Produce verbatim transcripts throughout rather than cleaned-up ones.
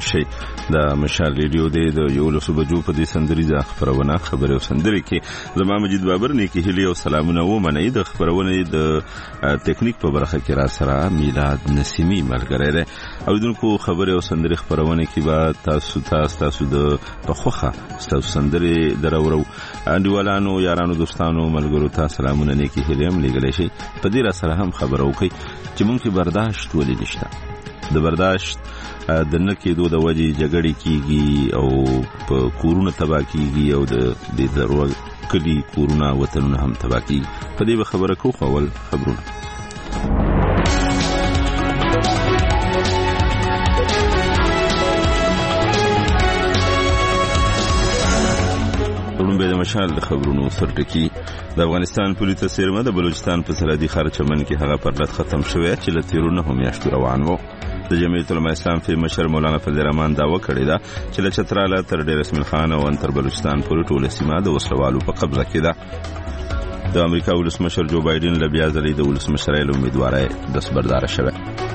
شي. د مشال ریډیو د یو لسو بجو په دې سندریزه خبرونه خبرې او سندرې کې زما مجید بابر نه کې هلي او سلامونه و منئ. د خبرونه د ټیکنیک په برخه کې را سره میلاد نسیمی ملګری دی. اوریدونکو خبرې او سندرې خبرونه کې به تاسو تاسو تاسو د پخوخه تاسو سندرې درورو انډیوالانو یارانو دوستانو ملګرو ته سلامونه نه کې هلي هم لګلې شي. په دې را سره هم خبرو کوي چې مونږ کې برداشت ولې نشته. د برداشت د نه کېدو د وجې جګړې کیږي او په کورونه تباه کیږي او د دې ضرور کلی کورونه وطنونه هم تباه کیږي. په دې به خبره کوو. اول خبرونه به د مشال د خبرونو سرټکی. د افغانستان پولیس سیرمه د بلوچستان په سرحدي ښار چمن کې هغه پرلط ختم شوی چې له تیرو نهو میاشتو روان و. د جمعیت العلماء اسلام په مشر مولانا فضل الرحمن دعوه کړې ده چې له چتراله تر ډیر اسماعیل خان او انتر بلوچستان پورې ټوله سیمه د وسلوالو په قبضه کې ده. د امریکا ولسمشر جو بایدن له بیا ځلې د ولسمشرۍ له امیدوارۍ دستبرداره شوی.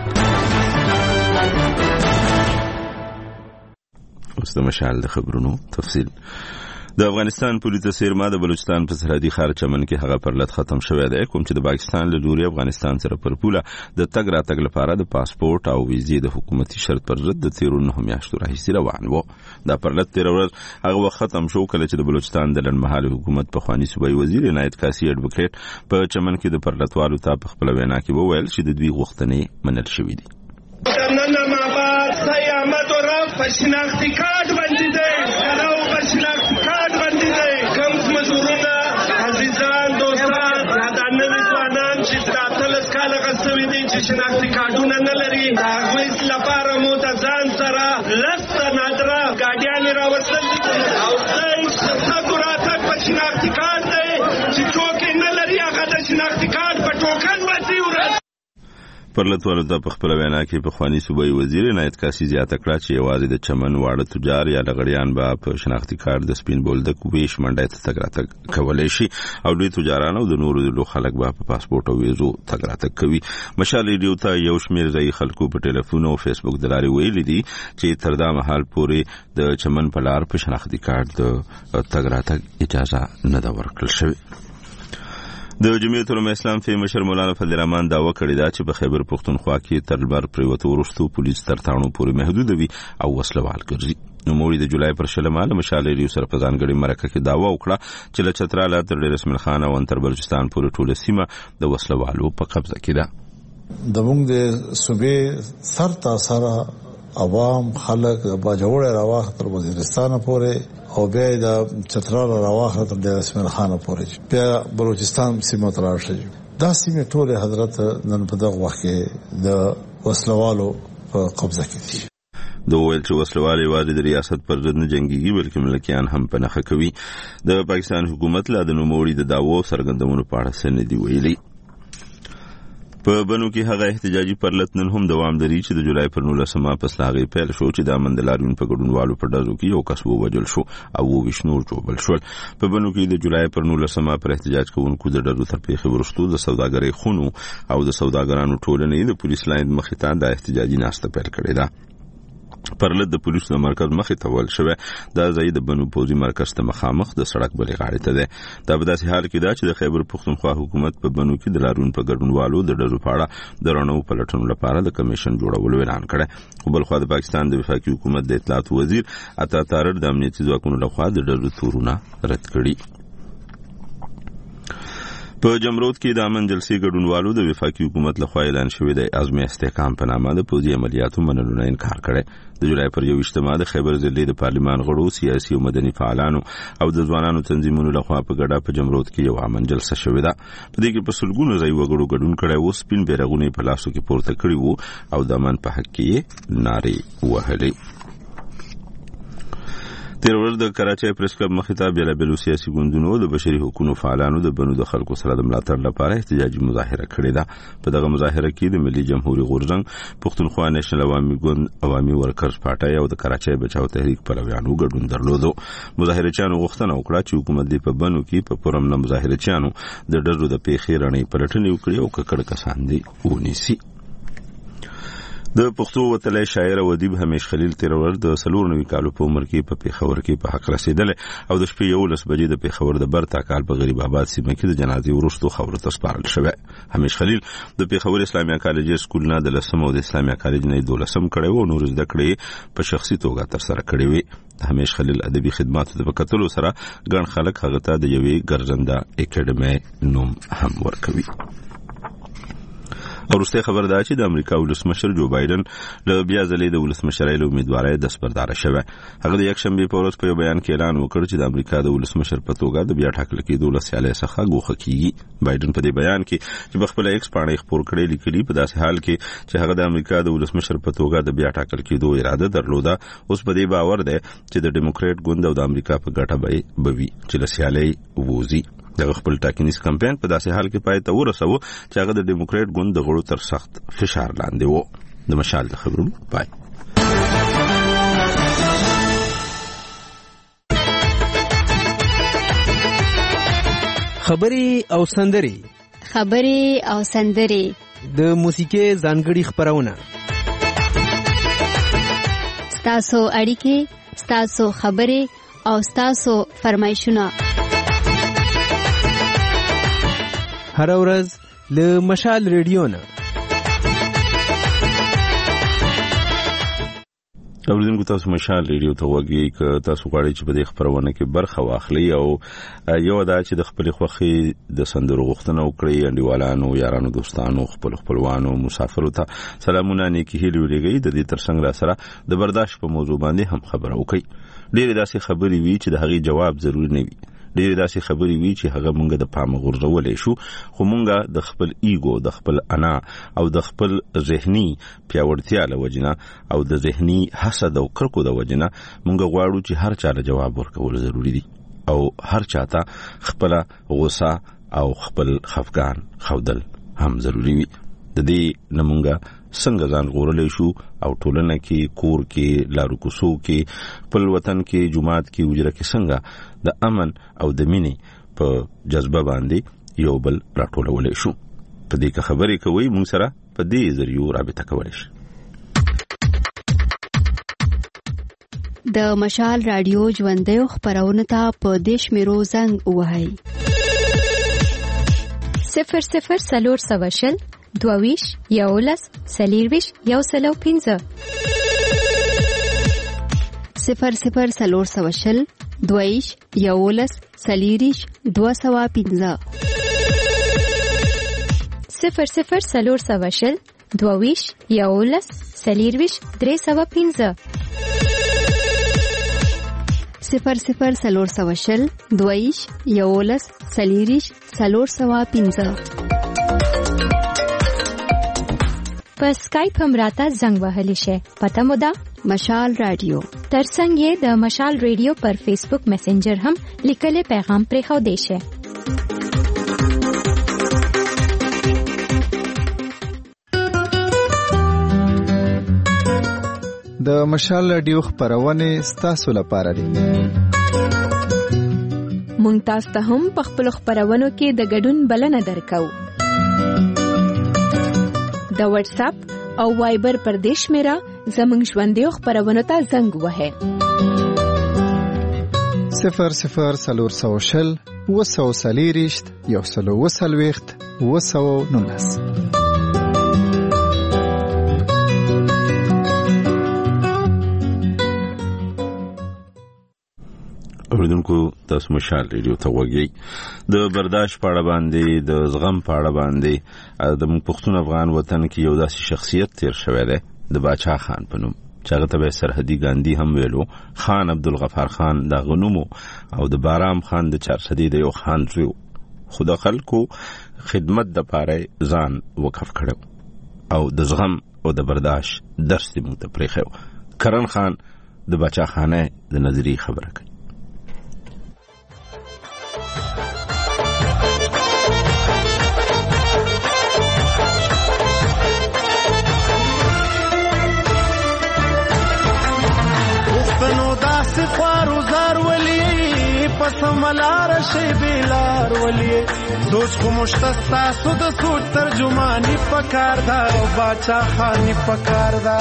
اوس د مشال د خبرونو تفصیل. د افغانستان پولیس سیرما د بلوچستان په سرحدي ښار چمن کې هغه پرلط ختم شوی دی کوم چې د پاکستان له لوري افغانستان سره پر پوله د تګ راتګ لپاره د پاسپورت او ویزې د حکومتي شرط پر ضد د تیرو نهو میاشتو راهیسې روان و. دا پرلط تیر ورځ هغه وخت ختم شو کله چې د بلوچستان د لنډمهاله حکومت پخواني صوبایي وزیر عنایت کاسي اډوکیټ په چمن کې د پرلطوالو ته په خپل وینا کې وویل چې د دوی غوښتنې منل شوې دي. نن ما بعد سیامت او رب پښناختي کارت باندې دی راو پښناختي کارت باندې دی کوم مزورونه عزیزان دوستان یادانه ځوانان چې تاسو کاله غسوي دي چې شناختي کارتونه نه لري دا غوښ لپاره مو ته ځان سره لست نادره ګاډیان راوستل او څنګه څنګه پښناختي کارت دی چې څوک نه لري هغه د شناختي کارت په ټوکن باندې ورته. پرلطوالو ته په خپل وینا کې پخواني صوبایي وزیر عنایت کاسي زیاته کړه چې یوازې د چمن واړه تجار یا لغړیان به په شناختي کارت د سپین بولدک ویش منډه ته تګ راتګ کولی شي او دوی تجاران او د نورو د خلک به په پاسپورت او ویزو تګ راتګ کوي. مشال ریډیو ته یو شمېر ځایي خلکو په ټلیفون او فیسبوک د لارې ویلي دي چې تر دا مهال پورې د چمن په لار په شناختي کارت د تګ راتګ اجازه نه ده ورکړل شوې. د جمعیت العلماء اسلام په مشر مولانا فضل الرحمن دعوه کړې ده چې په خیبر پښتونخوا کې تر لمر پریوتو وروسته پولیس تر تاڼو پورې محدود وي او وسلوال ګرځي. نوموړي د جولای پر شلمه له مشال ریډیو سره په ځانګړې مرکه کې دعوه وکړه چې له چتراله تر ډیر اسماعیل خان او انتر بلوچستان پورې ټوله سیمه د وسلوالو په قبضه کې ده. د موږ د صوبې سر تا سره عوام خلک باجوړ راوخ تر وزیرستان پورې او بیا د چتراله راوخ تر ډیر اسماعیل خان پورې بیا بلوچستان سیمه تر راشي. دا سیمه ټوله حضرت نن په دغه وخت کې د وسلوالو په قبضه کې دي. د ویل چې وسلوال یوازې د ریاست پر ضد نه جنګيږي بلکې ملکیان هم په نخښه کوي. د پاکستان حکومت لا د نوموړي د دعوو سرګندونو په اړه څه نه دی ویلي. په بنو کې هغه احتجاجي پرلط نن هم دوام لري چې د جولای پر نولسمه پس لاغې پیل شو چې د مندلارون په ګډونوالو په ډزو کې یو کس ووجل شو او وښنور جوړل شو. په بنو کې د جولای پر نولسمه پر احتجاج کوونکو د ډزو تر پیښې وروسته د سوداګرۍ خونو او د سوداګرانو ټولنې د پولیس لاین مخې ته د احتجاجي ناسته پیل کړې ده. پرلط د پولیسو د مرکز مخې ته ول شوی. دا ځای د بنو پوزي مرکز ته مخامخ د سړک بلې غاړې ته ده. دا په داسې حال کې ده چې د خیبر پښتونخوا حکومت په بنو کې د لارون په ګډونوالو د ډزو په اړه د رڼو پلټنو لپاره د کمیشن جوړولو اعلان کړی. خو بل خوا د پاکستان د وفاقي حکومت د اطلاعات وزیر عطا تارړ د امنیتي ځواکونو لخوا د ډزو تورونه رد کړي. په جمرود کې د امن جلسې ګډونوالو د وفاقي حکومت لخوا اعلان شوی دی عزم استحکام په نامه د پوځي عملیاتو منلو نه انکار کړی. د جولای پر یوویشتمه د خیبر ضلع د پارلمان غړو سیاسي او مدني فعالانو او د ځوانانو تنظیمونو لخوا په ګډه په جمرود کې یو امن جلسه شوې ده. په دې کې په سلګونو ځای وګړو ګډون کړی و. سپین بیرغونه په لاسو کې پورته کړي وو او د امن په حق کې نارې وهلې. تیر ورځ د کراچۍ پریس کلب مخې ته بیلابیلو سیاسي ګوندونو د بشري حقوقو فعالانو د بنو د خلکو سره د ملاتړ لپاره احتجاجي مظاهره کړې ده. په دغه مظاهره کې د ملي جمهوریت غورځنګ، پښتونخوا نېشنل عوامي ګوند، عوامي ورکرز پارټي او د کراچۍ بچاو تحریک پلویانو ګډون درلودو. مظاهرچیانو غوښتنه وکړه چې حکومت دې په بنو کې په پرامن مظاهرچیانو د ډزو د پیښې رڼې پلټنې وکړي او ککړ کسان دې ونیسي. د پښتو وتلې شاعر او ادیب همیش خلیل تیرور د سلور نوي کالو په عمر کې په پیښور کې په حق رسیدل او د شپې یولس بجې د پیښور د برتا کال په غریب آباد سیمه کې د جنازې ورستو خبره تسپارل شوه. همیش خلیل د پیښور اسلامي کالج سکول نه د لسم او د اسلامي کالج نه دولسم کړي او نور زده کړې په شخصي توګه تر سره کړي وي. همیش خلیل ادبي خدماتو د وکټلو سره ګڼ خلک هغه ته د یوې ګرځنده اکیډمي نوم هم ورکوي. ورسته خبر ده چې د امریکا ولسمشر جو بایدن له بیا ځلې د ولسمشرۍ له امیدوارۍ د سپردار شوه. هغه د یک شنبه په ورځ په یو بیان کې اعلان وکړ چې د امریکا د ولسمشر په توګه د بیا ټاکل کېدو له سیالۍ څخه ګوښه کیږي. بایدن په دې بیان کې چې په خپل ایکس باندې خبر کړی لیکلي په داسې حال کې چې هغه د امریکا د ولسمشر په توګه د بیا ټاکل کېدو اراده درلوده، اوس په دې باور ده چې د ډیموکرات ګوند او د امریکا په ګټه به بوي چې له سیالۍ ووزي. دغه خپل ټاکنیز کمپاین په داسې حال کې پای ته ورسوه چې هغه د ډیموکرات ګوند د غړو تر سخت فشار لاندې و. د مشال د خبرونو پای. خبري او سندري خبري او سندري د موسیقي ځانګړي خبرونه ستاسو اړیکې، ستاسو خبري او ستاسو فرمایشونه هر ورځ له مشال ریډیو نه. اوریدونکو تاسو مشال ریډیو ته وګورئ که تاسو غواړئ چې په دې خبرونه کې برخه واخلئ او یو دا چې د خپل خوښي د سندرو غوښتنه وکړئ، انډیوالانو، یارانو، دوستانو، خپل خپلوانو، مسافرو ته سلامونه نیکی هیلې ولېږئ. د دې ترڅنګ را سره د برداشت په موضوع باندې هم خبره وکړئ. ډېرې داسې خبرې وي چې د هغې جواب ضروري نه وي، ډېرې داسې خبرې وي چې هغه مونږ د پامه غورځولی شو، خو مونږ د خپل ایګو، د خپل انا او د خپل ذهني پیاوړتیا له وجنه او د ذهني حسد او کرکو د وجنه مونږ غواړو چې هر چا له جواب ورکول ضروري دي او هر چاته خپل غوسه او خپل خفګان خودل هم ضروري وي. د دې نمونږه څنګه ځان غوړلې شو او ټولنه کې، کور کې، لارو کوڅو کې، خپل وطن کې، جماعت کې، وجره کې څنګه د امن او د مینې په جذبه باندې یو بل راټولولې شو. په دې کې خبرې کوي موږ سره په دې ذریعو رابطه کولای شي. د مشال رادیو ژوندۍ خبرونه ته په دیش میرو زنګ وهاي صفر صفر سلور سواشل دوویش یولس سلیرویش یو سلو پینزه صفر صفر سلور سواشل دوویش یولس سلیریش دو سوا پینزه صفر صفر سلور سواشل دوویش یولس سلیرویش درې سوا پینزه صفر صفر سلور سواشل دوویش یولس سلیریش سلور سوا پینزه. په سکایپ هم راته زنګ وهلی شي. پته مو ده مشال رادیو. ترڅنګ یې د مشال ریډیو پر فیسبوک میسنجر هم لیکلي پیغام پرې خو دی شي. د مشال رادیو خبرونه ستاسو لپاره دي. مونږ تاسو ته هم په خپل خبرونو کې د ګډون بلنه درکو. د واتس اپ او وایبر پر دیش میرا زمنګ ژوندۍ خبرونه ته زنګ وهه صفر صفر سلور سوشل وسو سلیریشت یو سلو وسلويخت وسو نونس. اوریدونکو تاسو مشال ریډیو ته وګورئ. د برداشت په اړه باندې، د زغم په اړه باندې د پښتون افغان وطن کې یو داسې شخصیت تیر شوی دی د باچا خان په نوم چې هغه ته سرحدي ګاندھی هم ویلو. خان عبدالغفار خان د غنومو او د بارام خان د چارسدي د یو خان زوی، خو د خلکو خدمت د پاره ځان وقف کړو او د زغم او د برداشت درس دې موږ ته پرېښو. کرن خان د باچا خانه د نظری خبره کوي. پنو داس خوارو زار ولی پس ملار شي بیلار ولی سوچ کو مشتستا سود سوچ ترجمانی پکار دا او باچا خانی پکار دا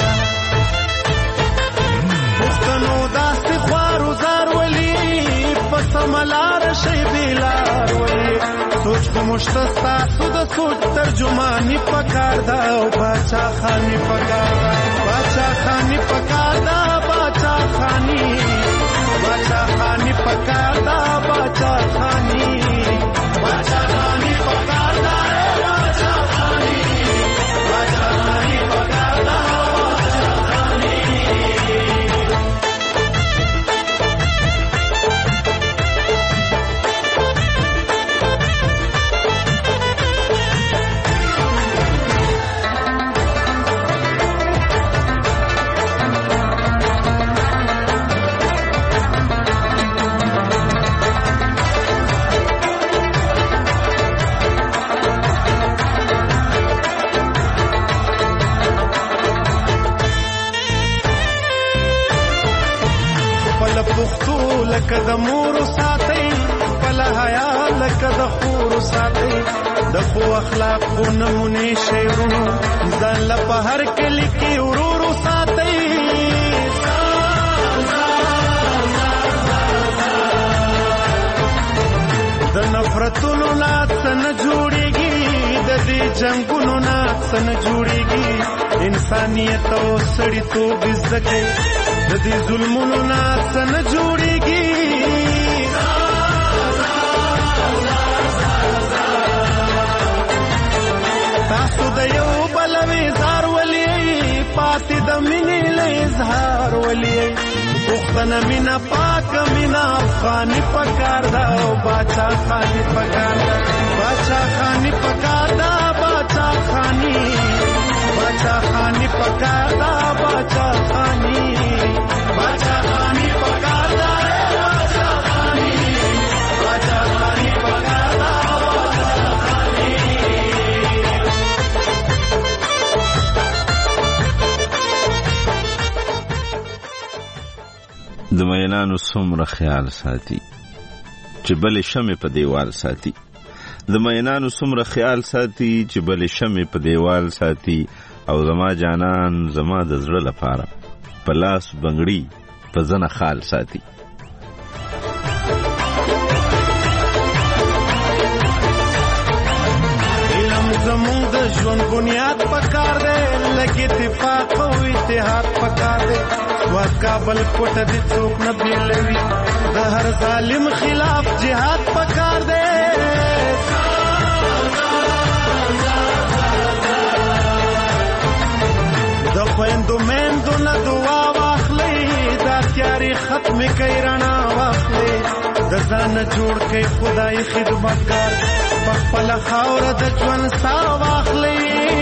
پختنو داستی خوارو زار ولی پس ملار شي بیلار ولی سوچ کو مشتستا سود سوچ ترجمانی پکار دا او باچا خانی پکار دا باچا خانی پکار دا باچا خانی باچا خانی پکار دا باچا خانی باچا خانی پکار دا باچا خانی باچا خانی پکار دا باچا خانی لکه د مور ساتي خپل حیا لکه د خور ساتي د خو اخلاق خو نمونه شیرونو ځان له په هر کلی کې ورور ساتي د نفرتونو نه څنګه جوړيږي د دې جنگونو نه څنګه جوړيږي انسانيت او سړیتوب زکه د دې ظلمونو نه څنګه جوړيږي تاسو د یو بل وزار ولي پاتې د مینې له اظهار ولي پختنه مینا پاک مینا افغاني پکار دا او باچا خاني پکار دا باچا خاني پکار دا باچا خاني باچا خاني پکار دا باچا خاني باچا خاني پکار دا باچا خاني باچا خاني پکار دا باچا خاني د مینانو څومره خیال ساتي چې بلې شمې په دیوال ساتي د مینانو څومره خیال ساتي چې بلې شمې په دیوال ساتي او زما جانان زما د زړه لپاره په لاس بنګړي په زنه خال ساتي علم زموږ د ژوند بنیاد پکار دی لکه اتفاق او اتحاد پکار دی واس کابل کوټ دې څوک نه بیلوي د هر ظالم خلاف جهاد پکار دی د خويندو مېندو نه دعا واخلې دا تیاري ختم کوي رڼا واخلې د ځان جوړ کوي خدای خدمتګار په خپل خاوره د ژوند ساه واخلې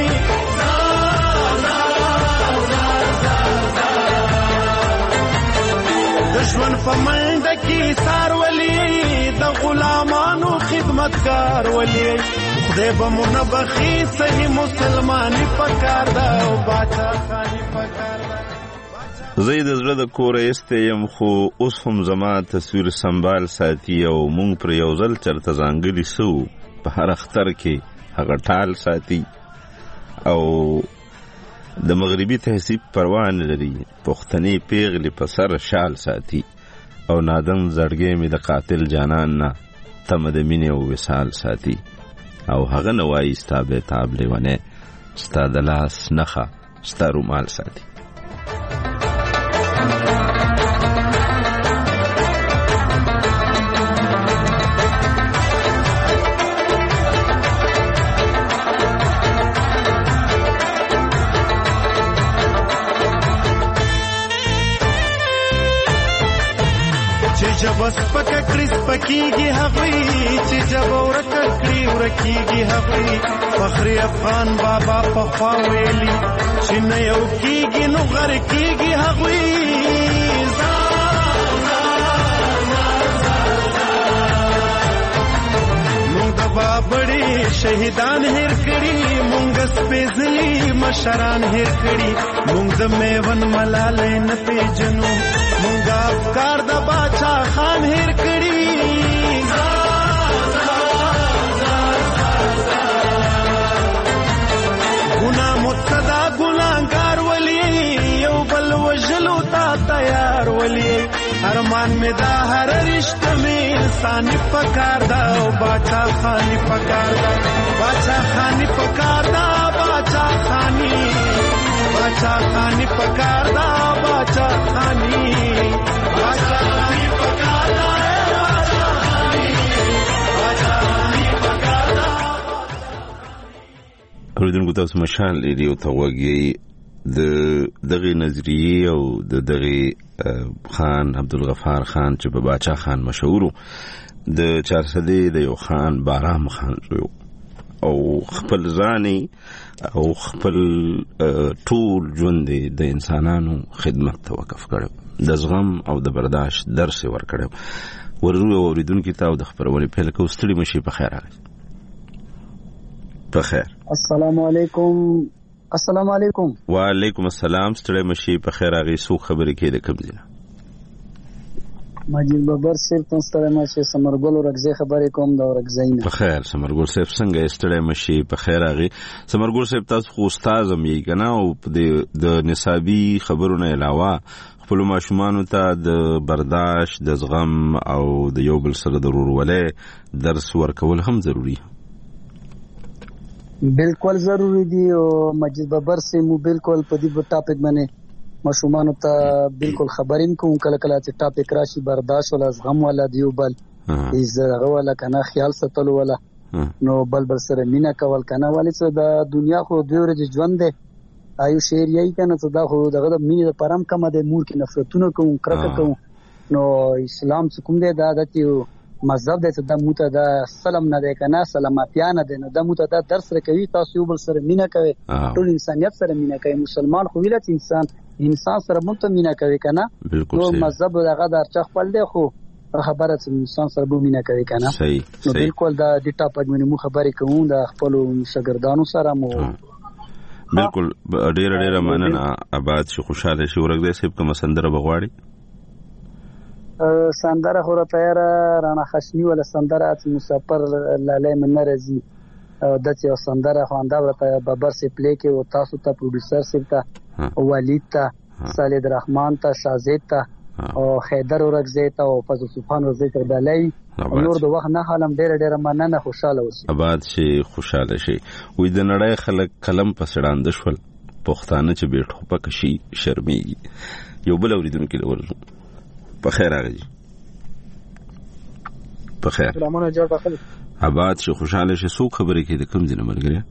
دشمن په منډه کې سار ولي د غلامانو خدمتګار ولي خدای به مونږ بخي صحیح مسلماني پکار دا او باچا خاني پکار دا زید زړه د کوره است یم خو اوس هم زما تصویر سنبال ساتي او مونږ پر یو ځل چرته ځانګړي سو په هر اختر کې هغه ټال ساتي او د مغربي تهذیب پروا نه لري پښتني پیغلې په سر شال ساتي او نادن زړګې مې د قاتل جانان نه تمه د مینې او وصال ساتي او هغه نه وایي ستا بېتاب لیونی ستا د لاس نښه ستا رومال ساتي جب سپک کړي سپکیږي هغوی چې جب ورک کړي ورکیږي هغوی فخر افغان بابا په خوا ویلي چې نه یو کیږي نو غر کیږي هغوی مونږ د بابړي شهیدان هیر کړي مونږ سپېڅلي مشران هیر کړي مونږ د میون ملالۍ نه پیژنو مونږ افکار د باچا خان هیر کړي ولی ارمان می دا هر رشته می انسانی پکار دا او باچا خانی پکار دا باچا خانی پکار دا باچا خانی باچا خانی پکار دا باچا خانی باچا خانی پکار دا باچا خانی باچا خانی پکار دا. اوریدونکو تاسو مشال ریډیو ته وګورئ. د دغه نظریه او د دغه خان عبدالغفار خان چې په باچا خان مشهور د چارسدې د یو خان بارام خان شو او خپل ځاني او خپل ټول ژوند د انسانانو خدمت ته وقف کړو، د زغم او د برداشت درس ورکړو. ورو اوریدونکو ته د خبرونه په لکه ستړي مشي په خیر راغلی. په خیر. السلام علیکم. السلام علیکم. وعلیکم السلام. ستړي مشي په خیر راغی. سو خبرې کې د کوم ځای؟ ماجد بابر صاحب تاسو ستړي مشي سمرګل ورغزي خبرې کوم دا ورغزي نه. په خیر سمرګل صاحب څنګه ستړي مشي په خیر راغی؟ سمرګل صاحب تاسو خو استاد هم یې کنه او د نصابي خبرونو علاوه خپل ماشومانو ته د برداشت، د زغم او د یو بل سره د ورورولۍ درس ورکول هم ضروری. بالکل ضروری دی او مجید بابر سے مو بالکل په دې ټاپک باندې مشومان ته بالکل خبرین کوم کله کله چې ټاپک راشي برداشت ولا زغم ولا دیو بل ایزه ولا کنه خیال ساتلو ولا نو بل بل سره مینا کول کنه ولی څه د دنیا خو دوی ورځ ژوند دی ایو شعر یې کنه څه دا خو دغه د مینې پرم کم د مور کې نفرتونه کوم کرکه کوم نو اسلام څه کوم دی دا د مذهب د څه د موته د سلام نه دی کنه سلامتیا نه دی نو د موته د درس رکوي تاسو یو بل سره مینا کوي ټول انسانيت سره مینا کوي مسلمان خو ویلت انسان انسان سره مونته مینا کوي کنه نو مذهب دغه درچ خپل دی خو خبره چې انسان سره به مینا کوي کنه صحیح نو بالکل دا د ټاپک باندې مو خبرې کوم د خپل شاګردانو سره مو بالکل ډیر ډیر مننه. آباد شي خوشاله شي. ورګدې صاحب کوم سندره بغواړي؟ سندره خو را تیار رانا خشنی ولا سندره ات مسافر لاله من رضی د چې سندره خوانده ورته بابر سی پلی کې او تاسو ته پروډوسر سی ته ولید ته سالد رحمان ته شازید ته او خیدر ورغزی ته او فضل سبحان ورغزی ته دلای نور د وخت نه حالم ډیر ډیر مننه خوشاله اوسئ. آباد شي خوشاله شي. وې د نړۍ خلک قلم په سړاند شول پښتانه چې بیٹو پک شي شرمېږي. یو بل اوریدونکو ورته په خیر راغلی. په خیر. سلامونه جوړ بخل. آباد شي خوشاله شي. سو خبرې کې د کوم ځای ملګری؟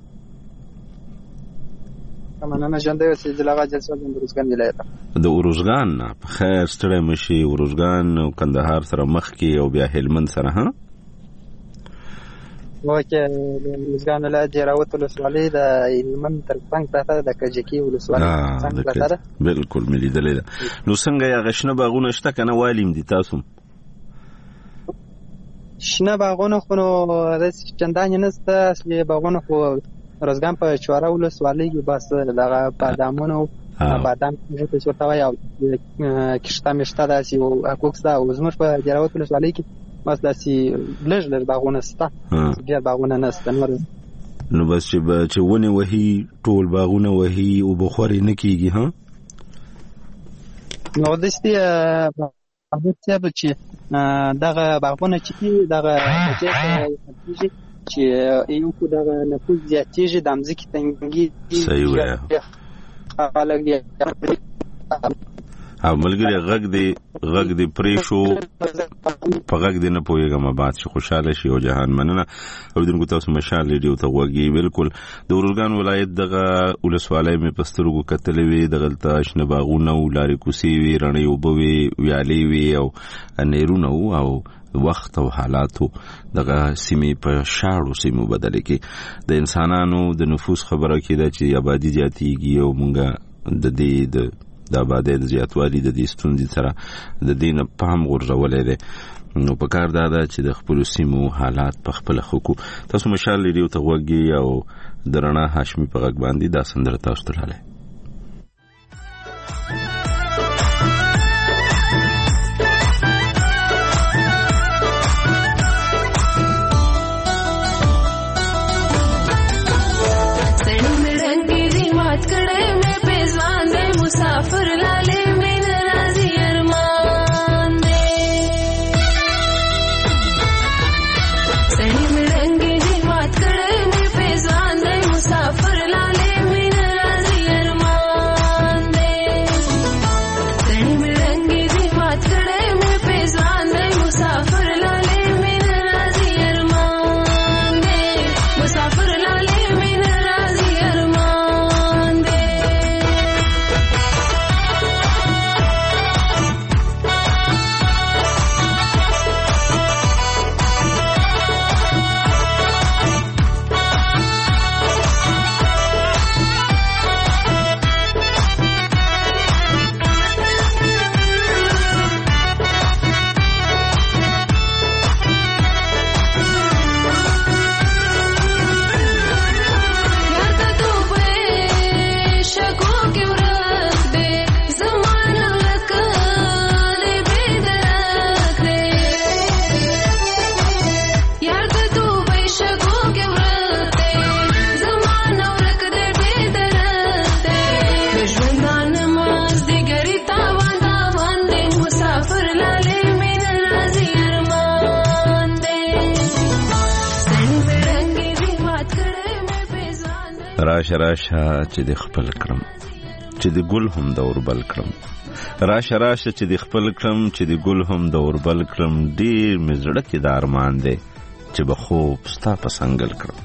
مننه جنده چې دلغه جلسه د روزګان ولایت د اوروزګان نه په خیر ستړي مشي. اوروزګان او کندهار سره مخ کې او بیا هلمند سره ها وکه روزګان ولایت جراوت ولسوالۍ د هلمند ترڅنګ پراته د کجکی ولسوالۍ څنګه پراته بالکل ملي دلې ده. نو څنګه یا غشنه باغونه شته کنه والیم دي تاسو؟ شنه باغونه خو نو رس چندان نسته اصلي باغونه خو روزګان په چوره ولسوالۍ کې بس دغه بادامونه بادام چې څه توای او کښته مشته داسي او حقوق دا او زموږ په جراوت ولسوالۍ کې بس داسي لږ لږ باغونه سته بیا باغونه نسته نور نو بس چې چې ونه وهي ټول باغونه وهي او بخوري نه کیږي ها نو دستي هغه چې دغه باغونه چې دغه چې چې یو کو دغه نفوذ زیاتېږي د امځکې تنګي صحیح وایي او ملګری غږ دی غږ دی پرې شو په غږ دی نه پوهېږم. آباد شي خوشاله شي او جهان مننه. اوریدونکو تاسو مشال ریډیو ته وګورئ. بالکل د اوروزګان ولایت دغه ولسوالۍ مې په سترګو کتلې وې. دغلته شنه باغونه او لارې کوڅې وې رڼې اوبه وې ویالې وې او نیرونه وو او وخت او حالاتو دغه سیمې په شاړو سیمو بدلې کې د انسانانو د نفوس خبره کېده چې آبادي زیاتېږي او مونږه د دې د د آبادۍ د زیاتوالي د دې ستونزې سره د دې نه پام غورځولی دی. نو په کار دا ده چې د خپلو سیمو حالات په خپله ښه کړو. تاسو مشال ریډیو ته غوږ او د رڼا هاشمي په غږ باندې دا سندره تاسو ته لالی. मुसाफिर लाले में नाराजी अरमान راشه راشه چې د خپل کړم چې د ګل هم د اوربل کړم راشه راشه چې د خپل کړم چې د ګل هم د اوربل کړم ډیر مې زړه کې د ارمان دی چې به خوب ستا په څنګل کړم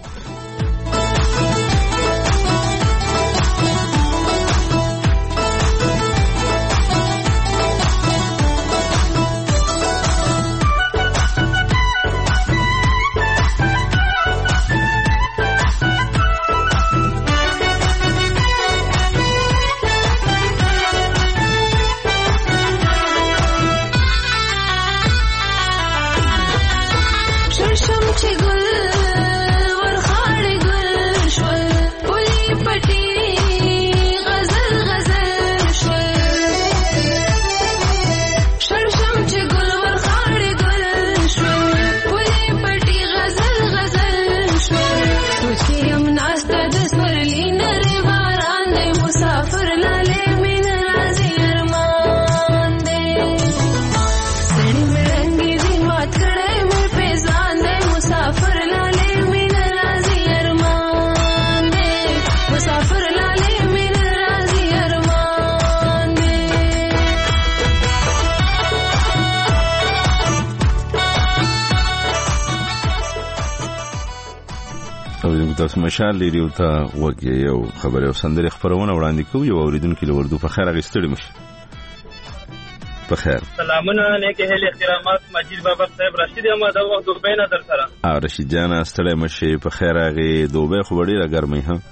تاسو مشال لري او ته وګي یو خبره او سندري خبرونه وړاندې کوي یو اوریدونکو له وردو په خیر غستړي مشه په خیر سلامونه نیکه هلي احترامات مجید بابا صاحب رشید احمد او دوبه نه در سره ا رشید جان استړي مشه په خیر غي دوبه خو ډیره ګرمي ها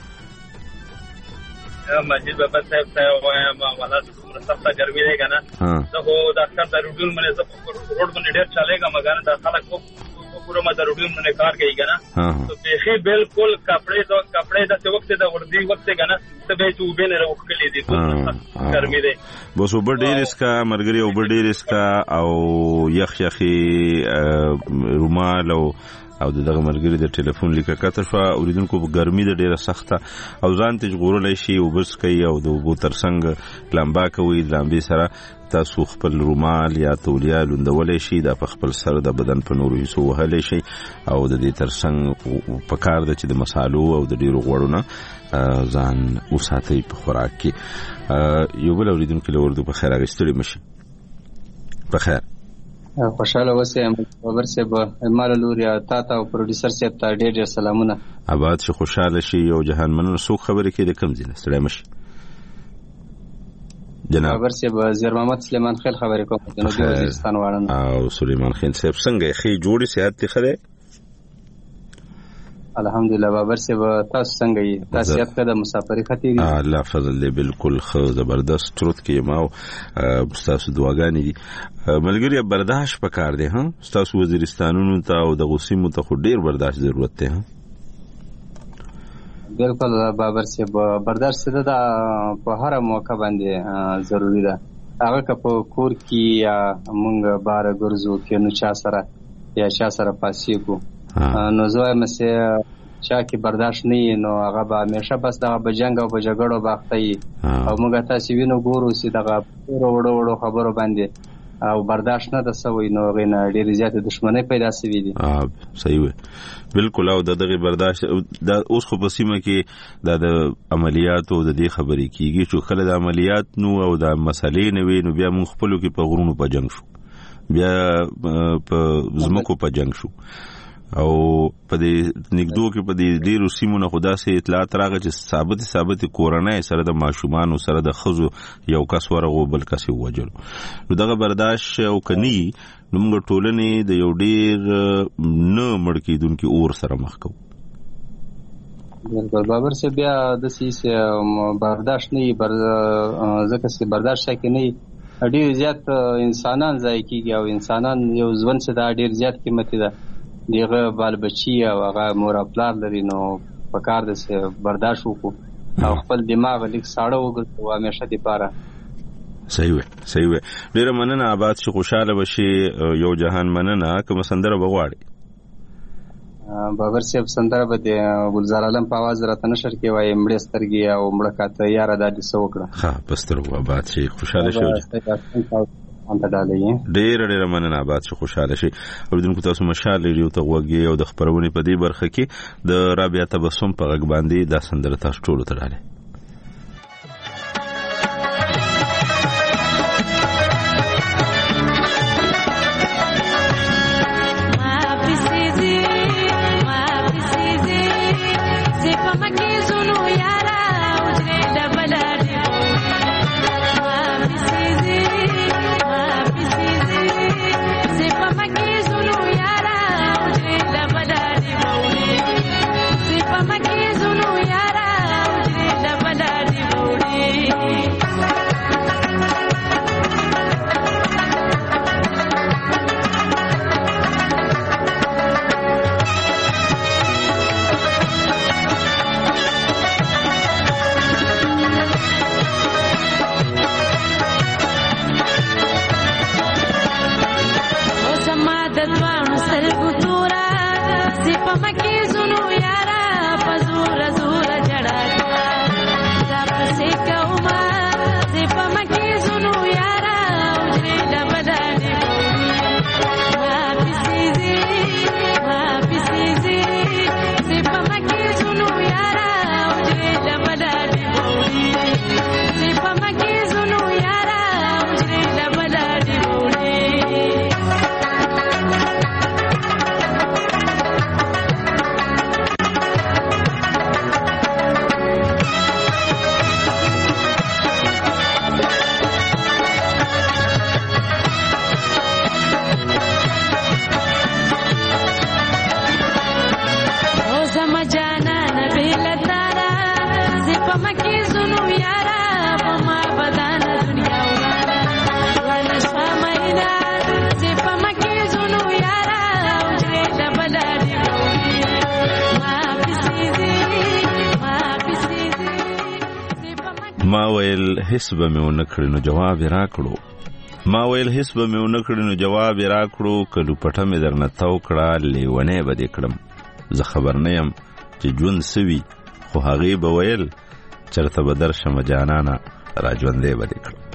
مجید بابا صاحب ته وایم ولا څومره سخته ګرمي دی کنه زه خو د اختر د روډول منه زه روډ باندې ډیر چالهګا مګر د خلک کو पूरा मत रूटीन में कार गई का ना तो देखिए बिल्कुल कपड़े तो कपड़े द वक्त द वर्दी वक्त का ना तो बे तू बे ने रख के लिए दी गर्मी दे बस ओबर ډیر اسکا مرګري اوبر ډیر اسکا او یخ یخي رومال او او دغه مرګري د ټلیفون لیکه کتر شو اوریدونکو ګرمي د ډیره سخته او ځان ته غوړلای شي او بس کوي او د بو ترڅنګ لمبا کوي لمبي سره تاسو خپل رومال یا تولیه لوندولای شي د خپل سر د بدن په نورو حصو وهلای شي او د دې ترڅنګ په کار د چې د مصالو او د ډیرو غوړونه ځان وساتي په خوراک کې یو بل اوریدونکو له ورته په خیر غستړي مشي په خیر خوشاله اوسئ خبر سه به مال لوري تا تا او پروډوسر صاحب ته ډېر ډېر سلامونه آباد شي خوشاله شي او جهان مننه سو خبره کې د کم ځله ستړي مشي جناب خبر سه به زیر محمد سلیمان خیل خبرې کوم د نو وزیرستان وړاندې او سلیمان خیل صاحب څنګه خې جوړي صحت ته خره الحمدلله بابر سے تاسو څنګه یې تاسو یاد کړه مسافری خطرې الله فضل دې بالکل خو زبردست تروت کې ما تاسو دعاګانې دي ملګری برداشت پکار دی ها تاسو وزیرستانونو ته او د غوسیمو ته خو ډیر برداشت ضرورت دی ها بالکل بابر سے برداشت ده په هر موقع باندې ضروری ده هغه که په کور کې یا مونږ بار ګرځو کې نو چا سره یا چا سره پاسې کو نو زه مې چا کې برداشت نه نو هغه به همیشه بس دغه به جنگ او به جګړو باخته او موږ تاسو وینو ګورو چې دغه وړو وړو خبرو باندې او برداشت نه د سوي نو غینه ډېر زیات دښمنۍ پیدا شوې دي اه صحیح وي بالکل او دغه برداشت د اوس خو په سیمه کې د عملیاتو د دې خبرې کیږي چې خلک د عملیات نو او د مسلې نه وي نو بیا موږ خپلو کې په غرونو په جنگ شو بیا په زمکو په جنگ شو او په دې نګدو کې په دې ډیرو سیمونو خدا سي اطلاعات راغی چې ثابت ثابت کورونه سره د ماشومان او سره د خزو یو کس ورغو بل کس وجل نو دغه برداشت او کني نو موږ ټولنې د یو ډیر نه مړ کیدونکو اور سره مخ کو بالکل بابر سے بیا د سیسه برداشت نه بر ځکه چې برداشت کې نه ډیر زیات انسانان ځای کیږي او انسانان یو ځوان څخه دا ډیر زیات قیمتي ده دیغه بال بچی او هغه مور خپل لري نو په کار د برداشت وکړو او خپل دماغ لیک ساړه وګرځو همیشه دی پاره صحیح وي صحیح وي ډیر مننه آباد شي خوشاله وشي یو جهان مننه کوم سندره بغواړي بابر صاحب سندره به ګلزار عالم په आवाज راته نشر کې وای مړ سترګي او مړ کاته یاره د دې سو کړه ها پستر و آباد شي خوشاله شي انت ډالې ډېر ډېر مننه آباد شو خوشاله شي اوریدونکو تاسو مشال ریډیو ته وګورئ او د خبرونې په دې برخه کې د رابعه تبسم په غږ باندې دا سندره تاسو ټول ته ډالې ما ویل هیڅ به مې ونه کړی نو جواب یې راکړو ما ویل هیڅ به مې ونه کړی نو جواب یې راکړو که لوپټه مې درنه تو کړه لیونی به دې کړم زه خبر نه یم چې ژوند څه وي خو هغې به ویل چېرته به درشمه جانانه را ژوندی به دې کړم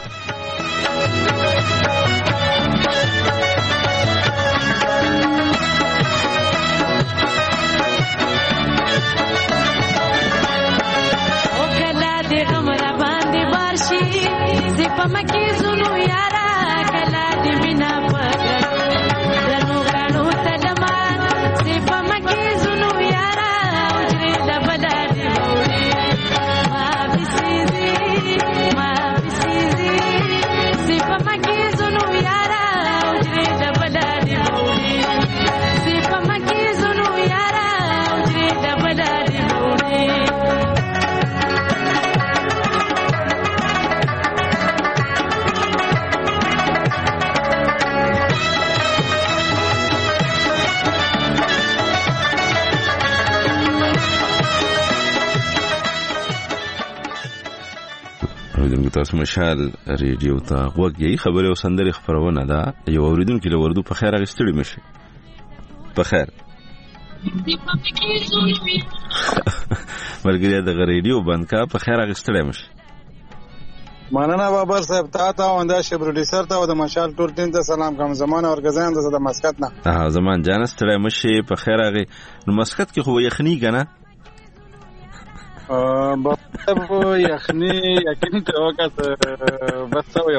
تاسو مشال ریډیو ته وګورئ خبره او سندري خبرونه ده یو اوریدونکو له وردو په خیر اغستړي مشه په خیر مرګري د ریډیو بند کا په خیر اغستړي مشه مننه بابر صاحب تا ته او انده ش پروډوسر ته او د مشال ټول ټیم ته سلام کوم زمانه ورګزان د مسقط نه ها زمان جان ستړي مشه په خیر اغه نو مسقط کې خو یخنی کنه بابا یخنی یقین ته وکړه بس یو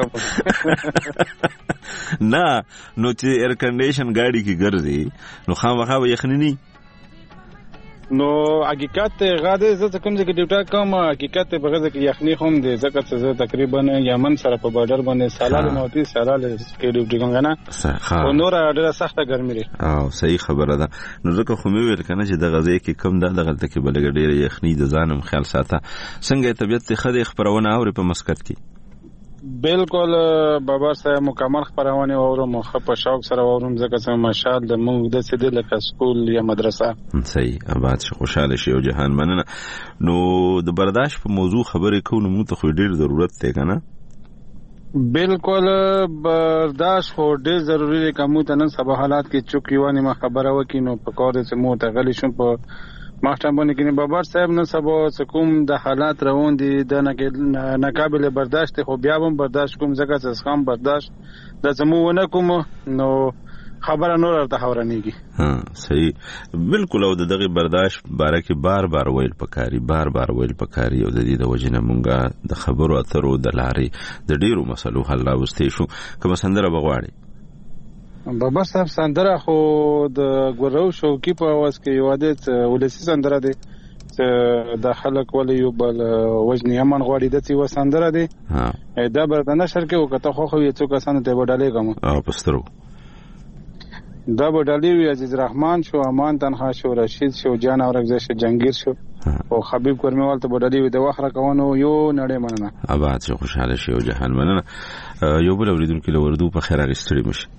نه نو چې ایر کنډیشن گاډي کې ګرځي نو خامخا یخنی نه نو حقیقت غاده زه کوم ځکه ډیوټا کوم حقیقت په غزه کې یخنی هم دي ځکه چې زه تقریبا یمن سره په بارډر باندې سالال موتی سالال کې ډیوټي کوم غنا او نور ډیره سخته ګرمي لري او صحیح خبره ده نو ځکه خو مې ویل کنه چې د غزه کې کم ده د غلطه کې بلګ ډیره یخنی د ځانم خیال ساته څنګه طبيعت ته خدای خبرونه اوري په مسقط کې بالکل بابا صاحب مکمل خبرونه اورم مخ په شوق سره اورم ځکه چې ماشاء الله موږ د سیدل لکه سکول یا مدرسه صحیح آباد شي خوشاله شي او جهان مننه نو د برداشت په موضوع خبرې کوو نو موږ ته خو ډیر ضرورت دی کنه بالکل برداشت خو ډیر ضروری دی کوم ته نن سبا حالات کې چوکیوانی ما خبره وکینو په کار چې مو ته غلی شم په ماښام باندې کې بابر صاحب نن سبا کوم د حالات روان دي د ناقابل برداشت خو بیا هم برداشت کوم ځکه چې خام برداشت د زمونه کوم نو خبره نور ته حورانيږي. ها صحیح بالکل. او دغه برداشت باره کې بار بار ویل پکاري بار بار ویل پکاري او د دې د وجنه مونږه د خبرو اترو د لارې د ډیرو مسلو حل راوستي شو. کوم سندره بغواړي بابا صاحب؟ سندره خو د ګورو شوقي په आवाज کې یو عادت ولسی سندره دی چې د خلک ولې یو بل وجنی امن غواړي د تی و سندره دی. ها دا به د نشر کې وکړه خو خو یو څو کسان ته وډالې کوم او پسترو دا وډالې وی عزیز رحمان شو، امان تنها شو، رشید شو، جان اورګزه شو، جنگیر شو او حبیب کورمیوال ته وډالې وی د واخره کوونو یو نړۍ مننه. اباد شو، خوشاله شي او جهان مننه. یو بل اوریدونکو له وردو په خیر اغستړي مشه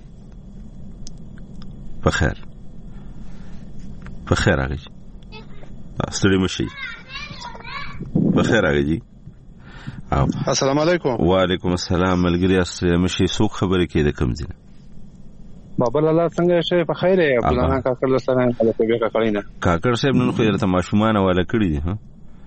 په خیر په خیر هغه ستړي مشي په خیر هغه. السلام علیکم. وعلیکم السلام. ملګری ستړي مشي څوک خبرې کوي د کوم ځای؟ بابا لاله څنګه شي په خیر یې بلانه کاکړ سره په توګه کاکړینا کاکړ صاحب نن خو درته ماشومان والا کړی دي. ها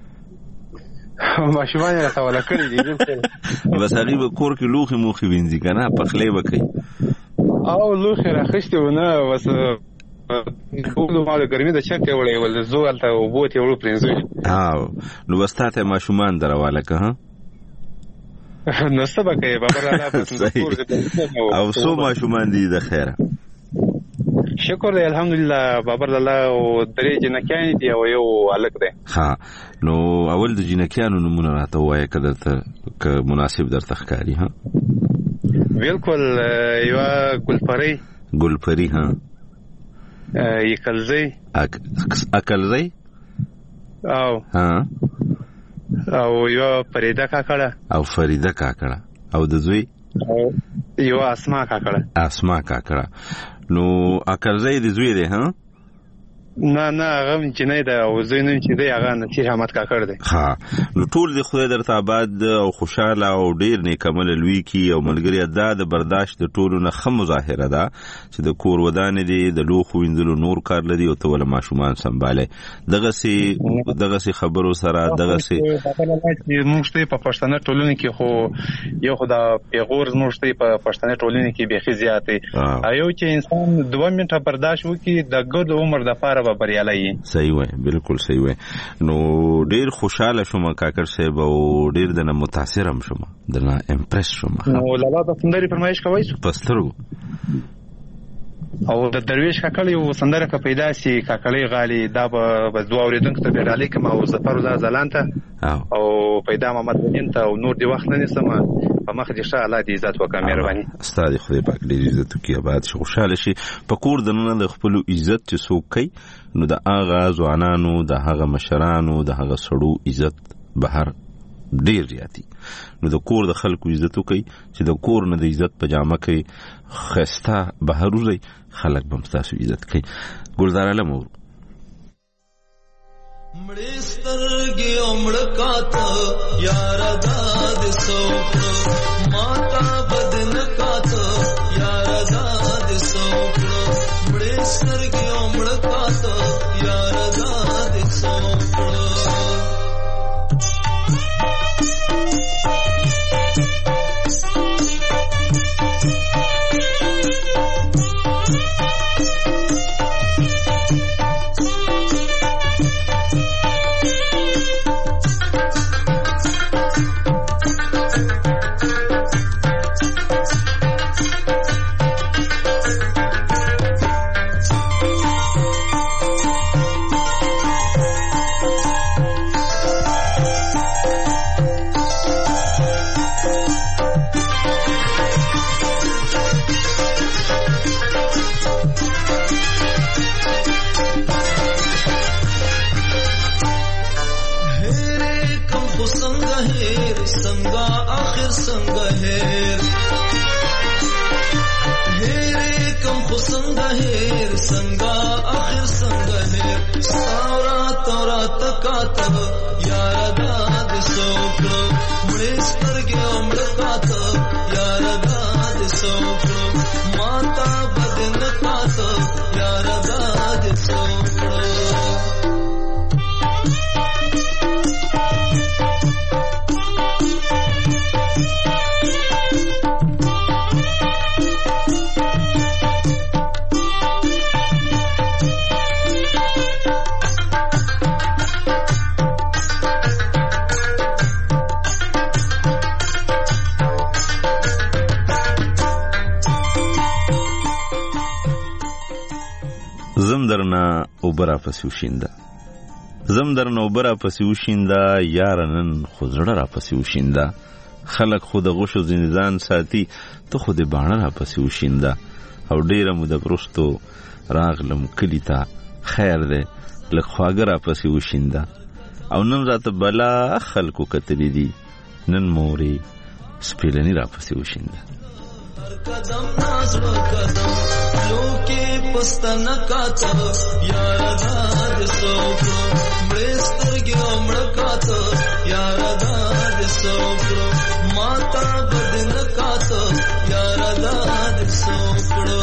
ماشومان یې راته والا کړی دي بس هغه به کور کې لوخي موخي وینځي کنه پخلې وکي او لوخي راخشته ونه بس ټول مال ګرمي د چکه وړي ول زوال ته وبوت یو پرنځي. ها نو واستاته ماشومان درواله که ها نو سبا کوي بابا راځه په او سو ماشومان دي د خیره شکر دی الحمدلله بابا الله او درې جنکیان دي او یو الک دی. ها نو اول د جنکیانو نمونه راته وایي کده ته مناسب درته ښکاری. ها بالکل یو ګلپری ګلپری ها یکلزی اکلزی او ها او یو فریده کاکړه او فریده کاکړه او د زوی یو اسما کاکړه اسما کاکړه. نو اکلزی د زوی دی. ها نه نه هغه چې نه ده او زوی نه چې دی هغه نصیر احمد کاکړ دی. ها نو ټول د خدای درته آباد او خوشاله او ډیر نیکمل لوی کی او ملګری ادا د برداشت د ټولو نه خم مظاهره ده چې د کور ودان دي د لوخ وینځلو نور کار لري او ته ول ماشومان سنباله دغه سي دغه سي خبرو سره دغه سي موږ ته په پښتنه ټولنه کې خو یو خدا پیغور موږ ته په پښتنه ټولنه کې به خزياتي ایو چې انسان دوه منټه برداشت وکي د ګډ عمر د پاره به بریالي. صحیح وای بالکل صحیح وای. نو ډیر خوشاله شوم کاکر صاحب او ډیر دنه متاثر هم شوم دنه امپرس شوم. نو لاله د سندري فرمایش کوي پسترو او د درویش کاکړ یو سندره که پیدا سي کاکړی غالي دا به دوه اوریدونکو ته ډالۍ کوم او ظفر الله زلانته او پیدا محمد مدین ته او نور دی وخت نه نسم په مخ دي شاء الله دې عزت وکړه مهرباني. استاد خدای پاک دې عزت وکړي آباد شي خوشاله شي په کور د نن د خپل عزت چې څوک کوي نو د هغه ځوانانو د هغه مشرانو د هغه سړو عزت بهر ډیر زیاتی. نو د کور د خلکو عزت وکړي چې د کور نه د عزت پجامه کوي خسته بهر وزي خلک به تاسو عزت کوي. ګلزار علم اور مړې سترګې عمر کاته یار داد سوکړو ماتا بدن کاته یار داد سوکړو مړې سترګې عمر کاته یار داد سوکړو زم درنه اوبه راپسې وشینده زم درنه اوبه راپسې وشینده یاره نن خو زړه راپسې وشینده خلک خو د غوښو ځینې ځان ساتي ته خو د باڼه راپسې وشینده او ډېره مو د وروستو راغلم کلي ته خیر دی لږ خواږه راپسې وشینده او نن راته بلا خلکو کتلی دي نن مورې سپېلني راپسې وشینده قدم نازو قدم لوکي پستن کاته یار داد سوکو بسترګي عمر کاته یار داد سوکو ماتا بدن کاته یار داد سوکو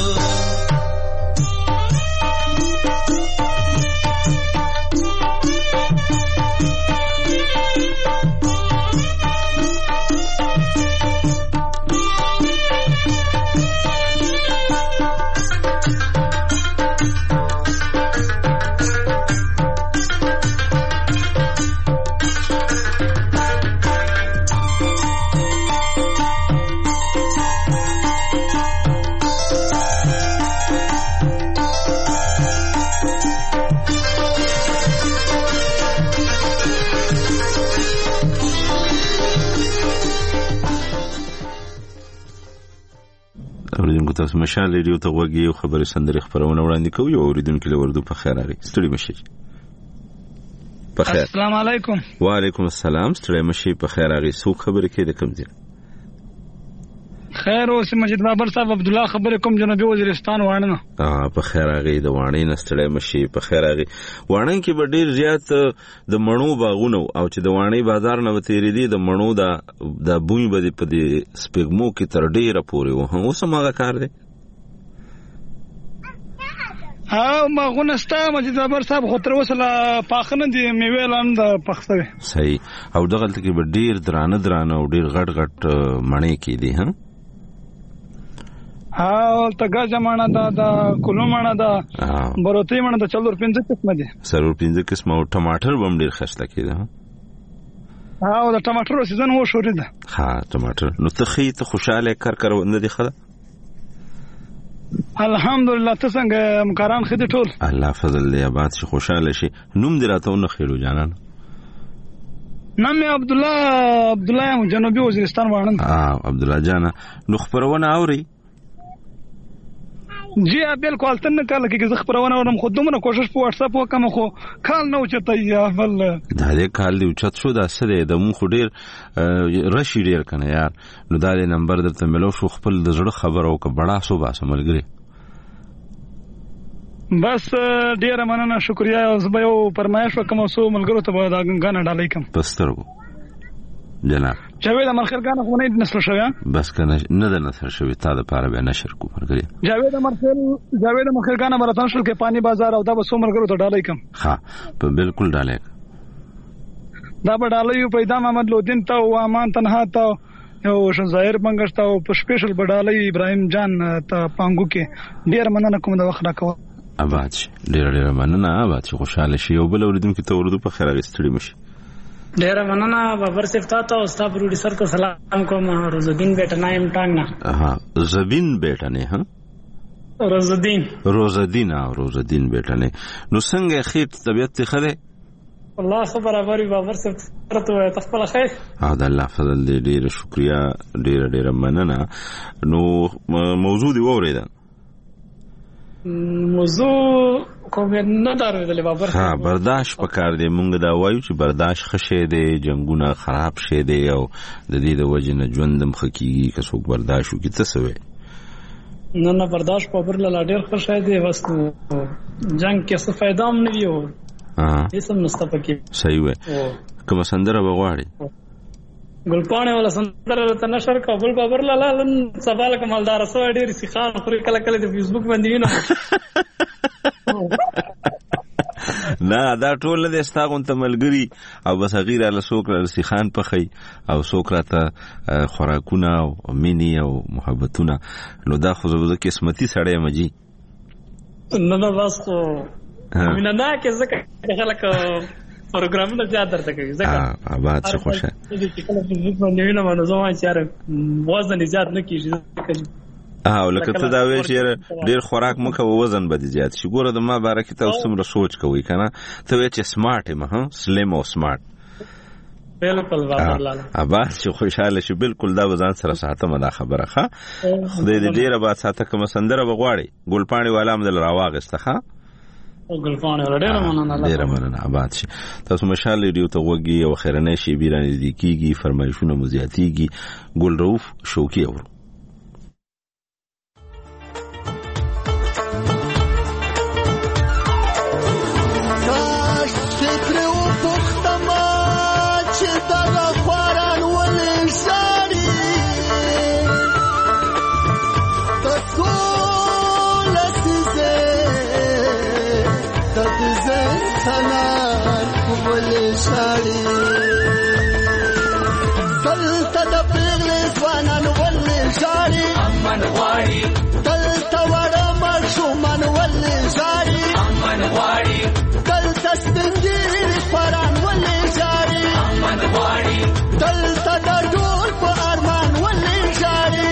تاسو مشال ریډیو ته غوږی او خبري سندري خبرونه وړاندې کوي او اوریدونکو له وردو په خیر راغی ستړي مشي په خیر السلام علیکم وعلیکم السلام ستړي مشي په خیر راغی سو خبرې کې د کوم ځای خیر اوس مجید بابر صاحب عبد الله خبرې کوم جنوبي وزیرستان وانه اه په خیر راغی د وانه نستړي مشي په خیر راغی وانه کې به ډیر زیات د مڼو باغونه او چې د وانه بازار نه وتیری دي د مڼو دا د بوی بده په دې سپګمو کې تر ډیره پورې و هم اوس ماګه کار دی ها ما غونستا مجید بابر صاحب خو تر اوسه لا پاخنه دي میوه لاند پخته صحیح او دغه کې به ډیر درانه درانه او ډیر غټ غټ مڼې کې دي ها ها تګه جمانه دا دا کلو مانه دا بروتي مانه دا چلور پنځه قسمه دي سرور پنځه قسمه او ټماټر بم ډیر خسته کیده ها او دا ټماټر سیزن و شوري ده ها ټماټر نو ته خې ته خوشاله کار کړو نه دي خله الحمدلله ته څنګه مکاران خدي ټول الله فضل دی آباد شي خوشاله شي نوم دراته نه خېلو جانان نام عبد الله عبد الله جنوبي وزیرستان وانه اه عبد الله جانا نو خبرونه اوري جی بالکل تنه کله کې خبرونه ورم خودمونه کوشش په واتس اپ وکم خو کال نو چته یا بل دا دې کال دی چت شو دا سره د مو خډیر رشي ډیر کنه یار نو دا دې نمبر درته ملو شو خپل د زړه خبر او ک بڑا سو با سملګری بس ډیر مننه شکریا اوس به یو پرمایش وکم سو ملګرو ته دا غاڼه ډالای کم پسترګو جناب جاوید امرخیل غاڼه خو نه نسل شوی بس کنه نه د نسل شوی تا د پاره به نشر کو مرګری جاوید امرخیل جاوید امرخیل غاڼه مراتن شل کې پانی بازار او دا به سو ملګرو ته ډالای کم ها په بالکل ډالای دا به ډالای پیدا محمد لودین ته او امان تنها ته یو ظاهر بنگشت او په سپیشل بډالای ابراهیم جان ته پانګو کې ډیر مننه کوم د وخت راکو آباد شي ډیر ډیر مننه آباد شي خوشاله شي او بل اوریدونکو ته ورودو په خیر غستړي مشي ډیر مننه بابر صفتا ته او استاد پروډوسر ته سلام کوم روزدین بیٹا نایم ټانګ نه ها زبین بیٹا نه ها روزدین روزدین او روزدین بیٹا نه نو څنګه خیر طبيعت ته خله الله خبر ابري بابر صفتا ته تخپل خیر او د الله فضل دې ډیر شکریا ډیر ډیر مننه نو موضوع دی وریدا موضوع کوم نه دروي بابر ها برداشت پکار دی مونږ دا وایو چې برداشت خشه دی جنگونه خراب شه دی او د دې د وجنه ژوندم خکېږي که څوک برداشت وکړي څه سوي نه نه برداشت په بر لا ډېر خوشاله دی وستو جنگ کې څه फायदा هم نه ویو ها هیڅ هم نشته پکې صحیح وي کوم سندره بغواړي ګلپانه ولا سندره ته نشر کابل بابر لاله سوال کمالدار سو ډېر سیخان خوري کله کله د فیسبوک باندې وینم نه دا ټول د استاغون ته ملګری او بس غیر له سوکر سیخان پخې او سوکراته خوراکونه او مینی او محبتونه نو دا خو زه قسمتي سړی مجي نه نه بس خو مینه نه کې ځکه خلک پروګرامونه زیات درته کوي ځکه آباد څه خوشه دې چې کله فیسبوک باندې وینم نو زما چې وزن زیات نه کیږي او لکه ته دا وایې چې ډېر خوراک مه کوه وزن به دې زیات شي. ګوره د ما باره کې تاسو څومره سوچ کوئ که نه، ته وایې چې سمارټ یم، ها سلیم او سمارټ. بالکل بابرلاله اباس چې خوشاله شي بالکل دا وزن سره ساتمه دا خبره ښه. خدای دې ډېره باد ساته. کومه سندره به غواړئ ګلپاڼې والا هم دل راواغېسته ښه ګلپاڼې والا ډېره مننه ډېره مننه آباد شي. تاسو مشال ریډیو ته غوږی او خیرنۍ شیبې رانږدې کېږي، فرمایشونه مو زیاتېږي. ګل رؤف شوقي اورو. دلته وړه ماشومان ولې ژاړي، دلته سپین ږیري خوران ولې ژاړي، دلته د ډول په ارمان ولې ژاړي.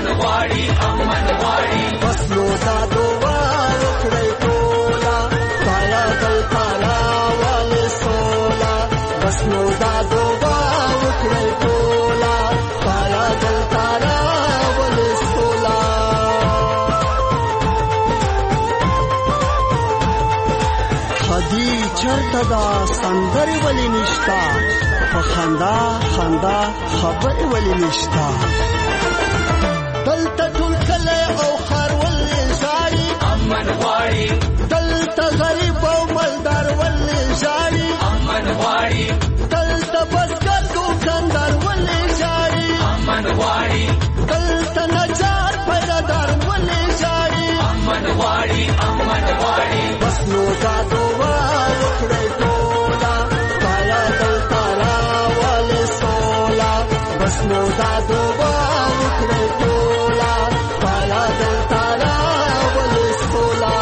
بس نو دا دعا وکړئ ټوله خدایه دلته راولې سوله. بس نو دا دعا وکړئ ټوله خدایه دلته راولې سوله. خدي چرته دا سندرې ولې نشته، په خندا خندا خبرې ولې نشته. دلته ټول کلی او ښار ولې ژاړي، امن غواړي. دلته غریب او مالدار ولې ژاړي، امن غواړي. دلته بزګر دوکاندار ولې ژاړي، امن غواړي. دلته نجار پیدادار ولې ژاړي، امن غواړي امن غواړي. بس نو دا دعا وکړئ ټوله خدایه دلته راولې سوله. بس نو دا دعا وکړئ ټوله خدایه دلته راولې سوله.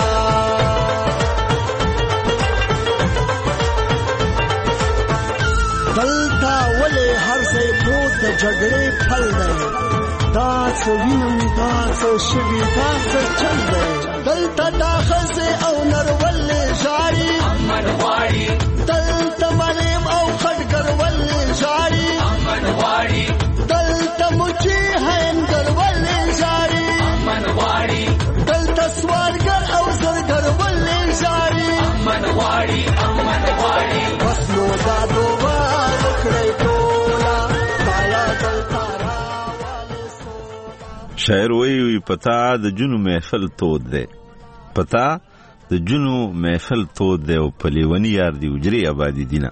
دلته ولې هر ځای پروت د جګړې پل دی، دا څه وینم دا څه شوي دا څه چل دی. دلته دا ښځې او نر ولې ژاړي، امن غواړي. دلته مریم او خټګر ولې ژاړي، امن غواړي. دلته مچي هینګر ولې ژاړي، امن غواړي. دلته سوالګر او زرګر ولې ژاړي، امن غواړي امن غواړي. بس نو دا دعا وکړئ ټوله خدایه دلته راولې سوله. شاعر وایي پتا د جنو محفل تود دی، پتا د جنو محفل تود دی او په لیوني یار دی اجرې آبادي دینه.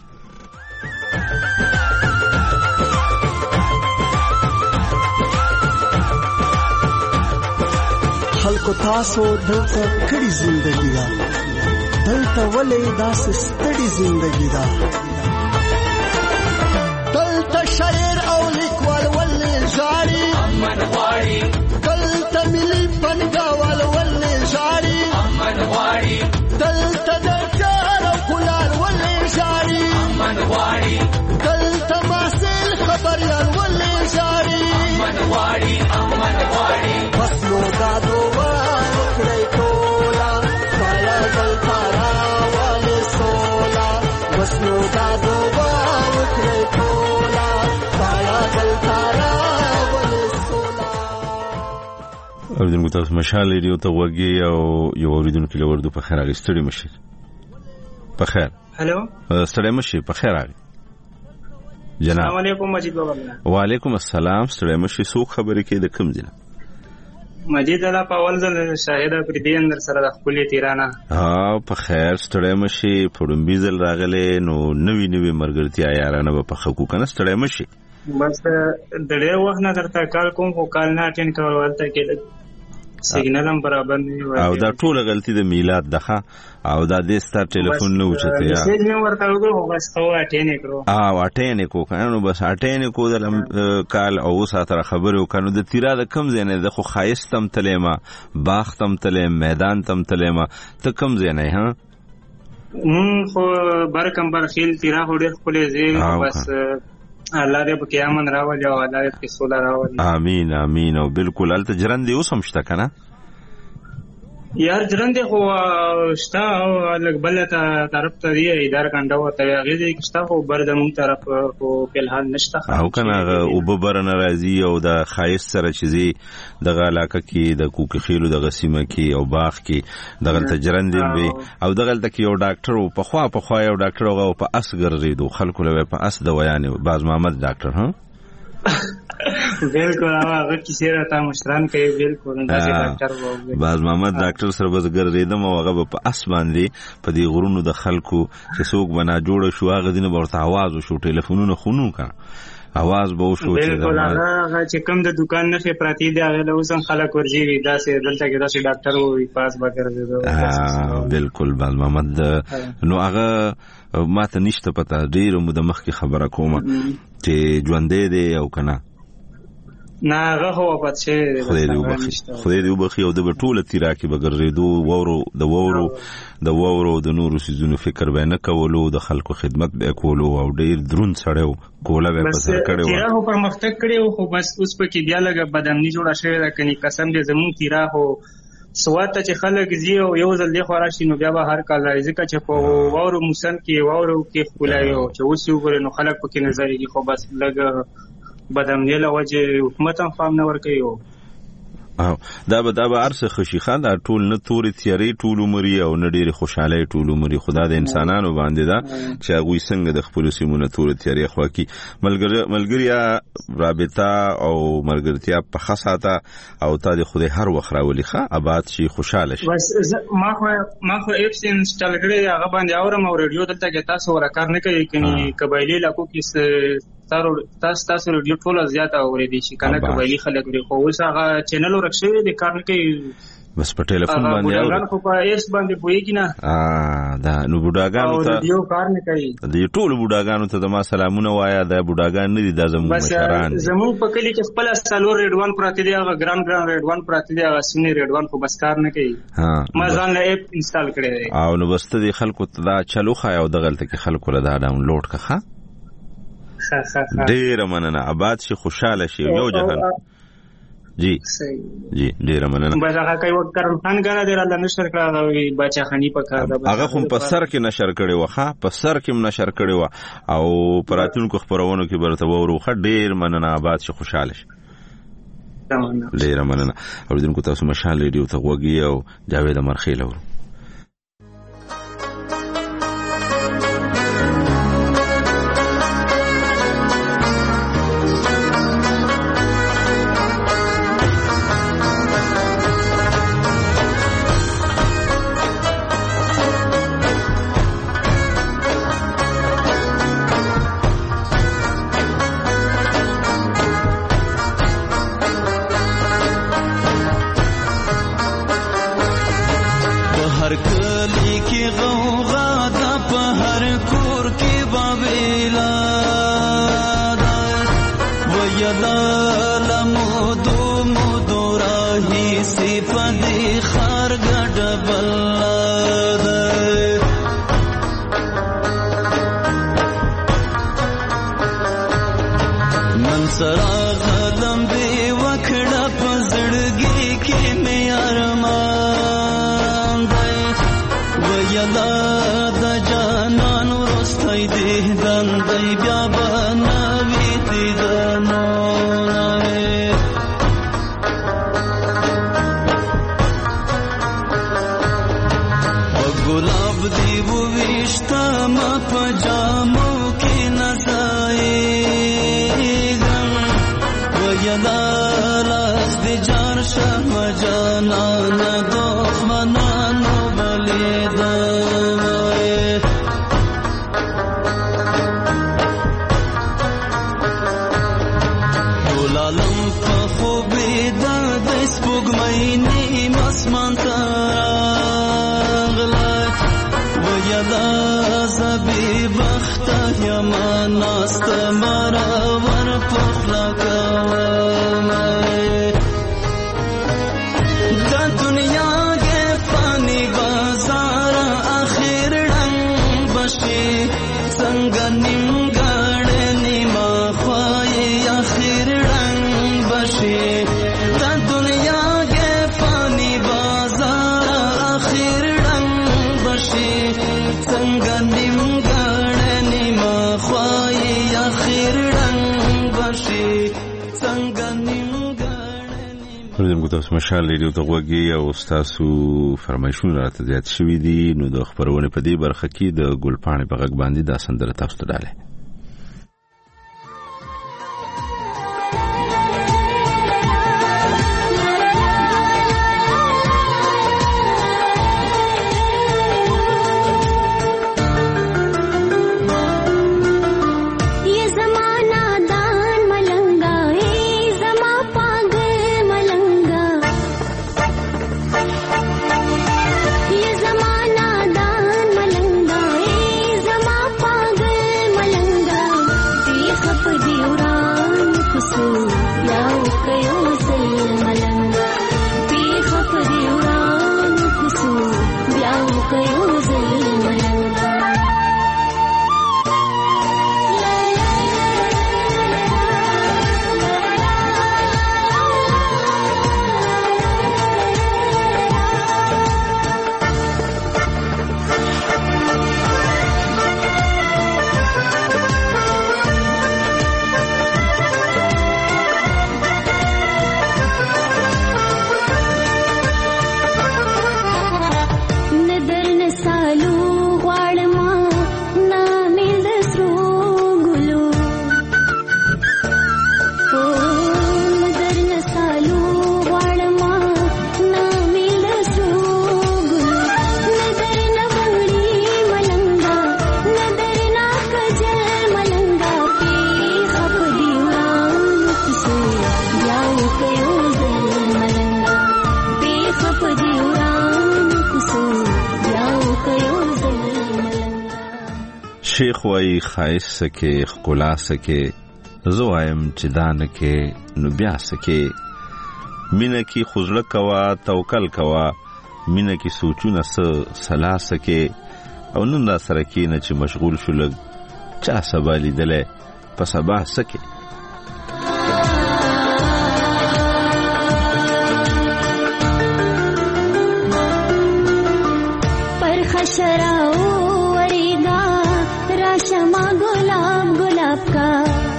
خلکو تاسو دلته کړي زندگی دا، دلته ولې داسې ستړي زندگی دا. دلته شاعر او لیکوال ولې ژاړي، امن غواړي. دلته ملي فنګاوال ولې ژاړي، امن غواړي. دلته د کار او کولار ولې ژاړي، امن غواړي. دلته محصل خبریال ولې ژاړي، امن غواړي امن غواړي. بس نو دا دعا وکړئ ټوله خدایه دلته راولې سوله. بس نو دا دعا وکړئ ټوله خدایه دلته راولې سوله. اوریدونکو تاسو مشال ریډیو ته غوږی او یو اوریدونکو له وردو په خیر اغستړي مشي په خیر. هلو ستړي مشي په خیر اغي جناب. السلام علیکم مجید بابا. وعلیکم السلام. ستړي مشي څوک خبرې کوي د کوم ځای؟ مجید الله په اول ځل شاهده پر دې اندر سره د خپل تیرانه. ها په خیر ستړي مشي په ډومبي ځل راغله نو نوې نوې مرګرتیا یارانه په خکو کنه ستړي مشي. بس د ډېر وخت نه درته کال کوم خو کال نه اټین کول ولته کې سیګنال هم برابر نه وي او دا ټول غلطي د میلاد دغه او دا د ستار ټلیفون نه وچته یا میسج نه ورته وګورو بس خو اټین کړو اه اټین کو کنه بس اټین کو د کال او ساتره خبرو کنه د تیرا د کم زنه د خو خایستم تلېما باختم تلې میدان تم تلېما ته کم زنه ها مون خو بر کم بر خیل تیرا هډه خپل زی بس الله دې په قیامت راولي او الله دې په سوله راولي. امين امين. او بالکل الته جرندې اوس هم شته کنه یار جرندې خو شته او لږ بل ته طرف ته دی اداره کنده وته هغه دې شته خو بر د مون طرف خو په الحال نشته. او کنه او به بر ناراضي او د خایس سره چيزي د علاقه کې د کوک خیلو د غسیمه کې او باغ کې دغه ته جرندې وي او دغه ته کې یو ډاکټر په خوا په خوا یو ډاکټر او په اسګر ریدو خلکو له په اس د ویان باز محمد ډاکټر ها بالکل هغه کیسه راته مشران کوي بالکل اندازې ډاکټر وو باز محمد ډاکټر سره بزګر ریدم او هغه په اس باندې په دې غرونو د خلکو چې څوک بنا جوړ شو هغه دینه ورته आवाज وشو ټلیفونونه خونو کړه आवाज به وشو چې بالکل هغه چې کوم د دکان نه پراتی دی هغه له اوسم خلک ورځي وي دا سه دلته کې دا سه ډاکټر وو پاس وګرځي. بالکل باز محمد نو هغه ماته نشته پته ډیر مو د مخ کې خبره کومه چې ژوندې دی او کنه نه هغه هو پاتې خدای دې وبخي خدای دې وبخي او د ټوله تیرا کې بغرېدو وورو د وورو د وورو د نورو سيزونو فکر به نه کولو د خلکو خدمت به کولو او ډیر درون سړیو کوله به په سر کړو تیرا هو پرمختګ کړو خو بس اوس په کې بیا لګه بدامني جوړه شوې ده کني قسم دې زمون تیرا هو سوات چې خلک زی او یو ځل دی خوراشي نو بیا به هر کال راځي چې په وورو موسم کې وورو کې خولایو چې اوس یو ګره نو خلک پکې نظر یې خو بس لګه بدامنی له وجه حکومت هم فهم نه ورکوي او دا به دا به ارسه خشي خان دا ټول نه توري تیاری ټول عمر او نه ډېر خوشاله ټول عمر خدا د انسانانو باندې دا چې هغه څنګه د خپل سیمونو توري تیاری خو کی ملګری ملګریا رابطه او ملګرتیا په خاصه او تا د خوده هر وخت راولي ښه آباد شي خوشاله شي. بس ما خو ما خو اپس انسټال کړی هغه باندې اورم او رادیو دلته کې تاسو ورکار نه کوي کني قبایلی علاقو کې تاسو تاسو رادیو ټول زیاته اورېدي شي کنه قبایلی خلک لري خو اوس هغه چینل ورکشوي د کار نه کوي بس په ټلیفون باندې او هغه په ایس باندې پويږي نه ا دا نو بډاګانو ته رادیو کار نه کوي د ټول بډاګانو ته د ما سلامونه وایا د بډاګان نه دي د زمو مشران بس زمو په کلی کې خپل سالور ریډوان پراتی دی هغه ګران ګران ریډوان پراتی دی هغه سینی ریډوان په بس کار نه کوي ها ما ځان له اپ انسټال کړی دی او نو بس ته خلکو ته دا چلو خای او د غلطه کې خلکو له دا ډاونلوډ کړه ډیر مننه آباد شي خوشاله شي یو جهان جی جی ډیر مننه بس هغه کوي وکړم خان غره دی الله نشر کړه بچا خني په کار ده هغه هم په سر کې نشر کړي وخه په سر کې نشر کړي و او پراتونکو خبرونو کې برته وروخه ډیر مننه آباد شي خوشاله شي ډیر مننه اوریدونکو تاسو مشال ریډیو ته وګي او جاوید مرخیل اور संग निम गाड़ निमा اوریدونکو تاسو مشال ریډیو ته غوږی او تاسو فرمایشونه راته زیات شوي دي نو د خبرونه په دې برخه کې د ګلپاڼې په غږ باندې دا سندره تاسو ته ډاله شیخ وای خایس سکے خلا سکے زوایم چې دان کې نو بیا سکے مینه کی خزړه کوا توکل کوا مینه کی سوچونه س سلا سکے او نن دا سره کې نه چې مشغول شو لګ چا سبا لیدلې په سبا سکے پر خشراو शमा गुलाब गुलाब का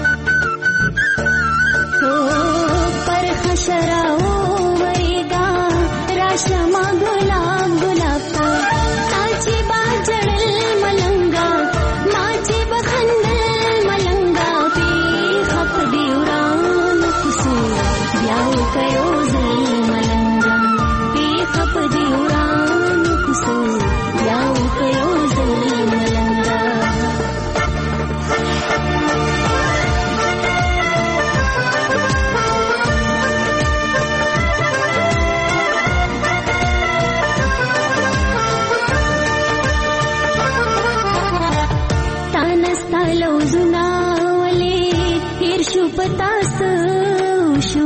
हो पर खशराओ वरेगा राशमा गुलाब गुलाब का ताजी बाजड़ल मलंगा माजी बखंदल मलंगा पे खप दिवरान कुसु ब्याव कयो जल मलंगा पे खप दिवरान कुसु ब्याव कयो जल मलंगा पतास उशु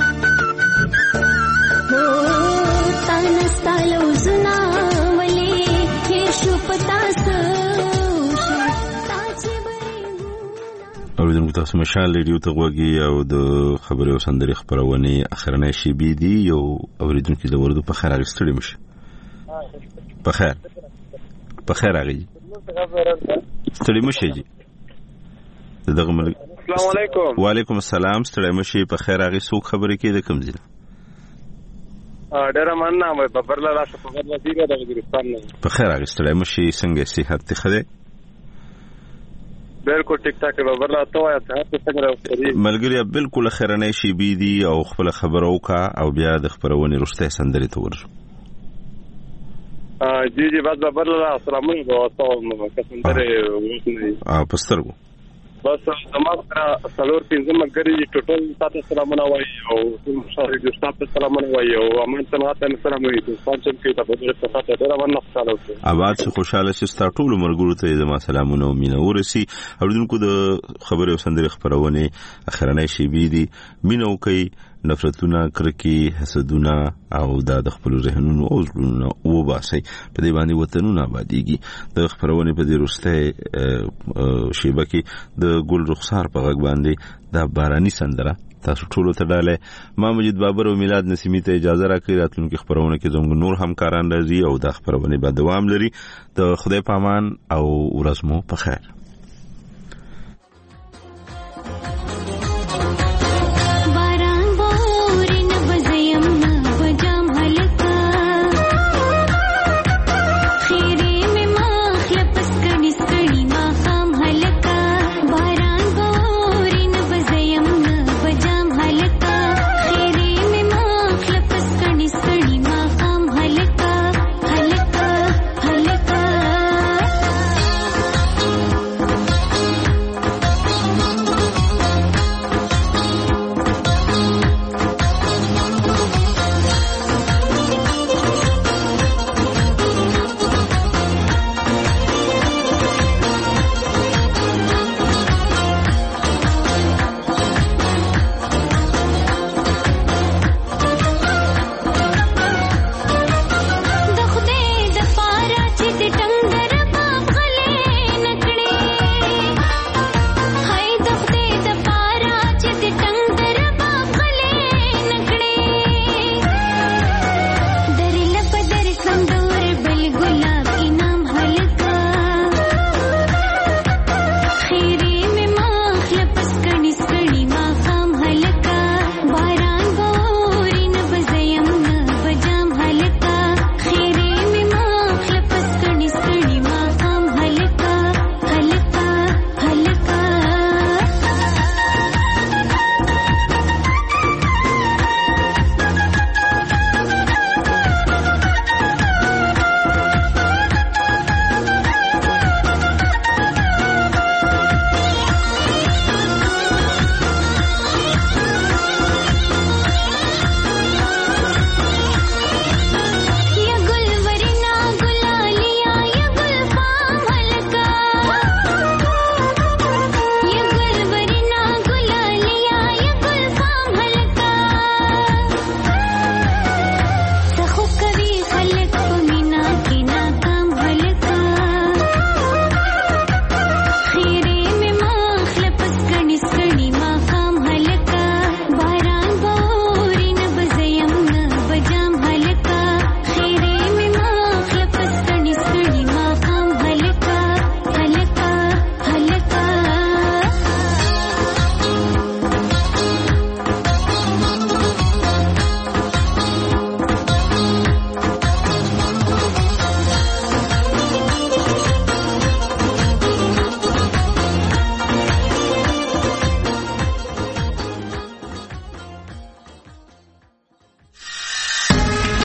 हो तानस तालो जुनावले हेशु पतास उशु ताची बरी اوریدونکو تاسو مشال ریډیو ته غوږی او د خبرو او سندري خبرونه اخرنه شی بي دي یو اوریدونکو د ورده په خیر اړستړي مشه په خیر په خیر اغي ستړي مشه جی دغه ملک السلام علیکم وعلیکم السلام ستړی مشي په خیر هغه څوک خبرې کوي د کوم ځای ډېر مننه مې په برلا راشه په برلا دی د وزیرستان نه په خیر هغه ستړی مشي څنګه صحت ته خده بالکل ټیک ټاک په برلا ته وایي ته څنګه راوړي ملګری بالکل خیرنه شي بي دي او خپل خبرو کا او بیا د خبرونه رسته سندري ته ورسو ا جی جی بعد برلا السلام علیکم او تاسو که سندري وښنئ ا پسترګو بس زموږ سره څلور پنځه مګري ټوټل تاسو سلامونه وایي او مشاري د تاسو سلامونه وایي او امن څنګه تاسو سلام وایي تاسو چې تاسو د تاسو ډېر ونه خوشاله اوبات څه خوشاله شې ټول مرګورو ته زما سلامونه او مینه ورسي اوریدونکو د خبرو سندري خبرونه اخرنه شی بي دي مینه کوي نفرتونه کرکی حسدونه او د خپل ذهنونو او زړونو او باسي په دې باندې وطنونه آبادیږي د خبرونه په دې رسته شیبه کې د ګل رخسار په غږ باندې د باراني سندره تاسو ټول ته ډاله ما مجید بابر او میلاد نسیمی ته اجازه راکړي راتلونکي خبرونه کې زموږ نور همکاران راځي او د خبرونه به دوام لري د خدای پامان او ورځ مو په خیر.